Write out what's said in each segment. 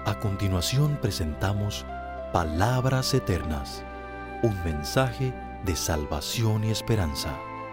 A continuación presentamos Palabras Eternas, un mensaje de salvación y esperanza.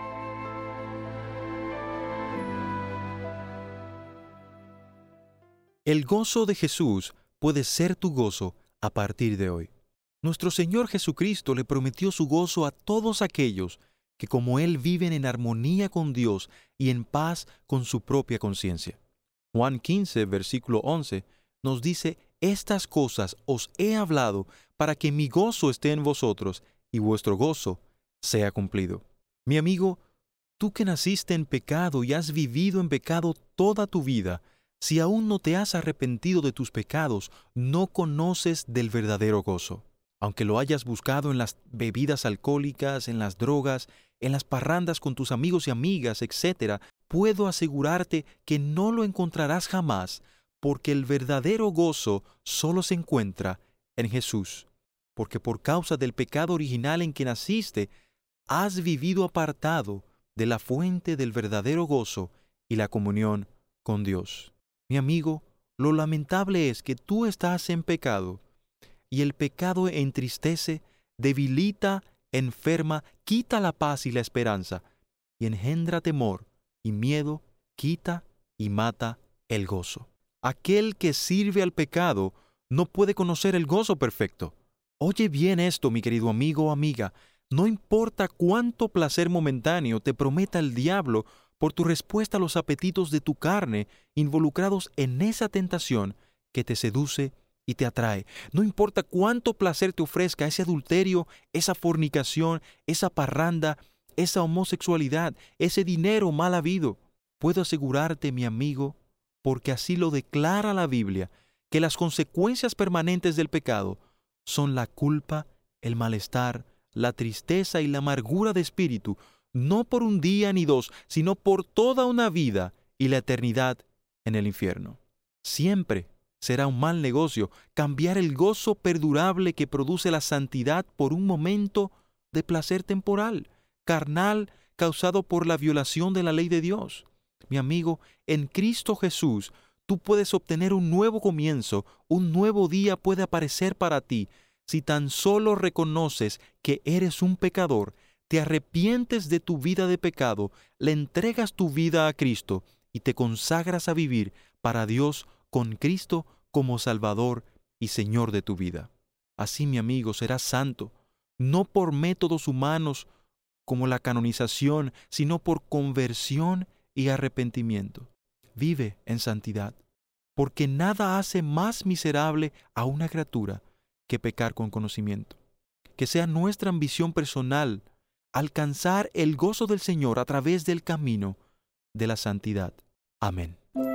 El gozo de Jesús puede ser tu gozo a partir de hoy. Nuestro Señor Jesucristo le prometió su gozo a todos aquellos que como Él viven en armonía con Dios y en paz con su propia conciencia. Juan 15, versículo 11, nos dice: «Estas cosas os he hablado para que mi gozo esté en vosotros y vuestro gozo sea cumplido». Mi amigo, tú que naciste en pecado y has vivido en pecado toda tu vida, si aún no te has arrepentido de tus pecados, no conoces del verdadero gozo. Aunque lo hayas buscado en las bebidas alcohólicas, en las drogas, en las parrandas con tus amigos y amigas, etc., puedo asegurarte que no lo encontrarás jamás, porque el verdadero gozo solo se encuentra en Jesús. Porque por causa del pecado original en que naciste, has vivido apartado de la fuente del verdadero gozo y la comunión con Dios. Mi amigo, lo lamentable es que tú estás en pecado, y el pecado entristece, debilita, enferma, quita la paz y la esperanza, y engendra temor y miedo, quita y mata el gozo. Aquel que sirve al pecado no puede conocer el gozo perfecto. Oye bien esto, mi querido amigo o amiga, no importa cuánto placer momentáneo te prometa el diablo por tu respuesta a los apetitos de tu carne involucrados en esa tentación que te seduce y te atrae. No importa cuánto placer te ofrezca ese adulterio, esa fornicación, esa parranda, esa homosexualidad, ese dinero mal habido. Puedo asegurarte, mi amigo, porque así lo declara la Biblia, que las consecuencias permanentes del pecado son la culpa, el malestar, la tristeza y la amargura de espíritu, no por un día ni dos, sino por toda una vida y la eternidad en el infierno. Siempre será un mal negocio cambiar el gozo perdurable que produce la santidad por un momento de placer temporal, carnal, causado por la violación de la ley de Dios. Mi amigo, en Cristo Jesús, tú puedes obtener un nuevo comienzo, un nuevo día puede aparecer para ti, si tan solo reconoces que eres un pecador, te arrepientes de tu vida de pecado, le entregas tu vida a Cristo y te consagras a vivir para Dios con Cristo como Salvador y Señor de tu vida. Así, mi amigo, serás santo, no por métodos humanos como la canonización, sino por conversión y arrepentimiento. Vive en santidad, porque nada hace más miserable a una criatura que pecar con conocimiento. Que sea nuestra ambición personal alcanzar el gozo del Señor a través del camino de la santidad. Amén.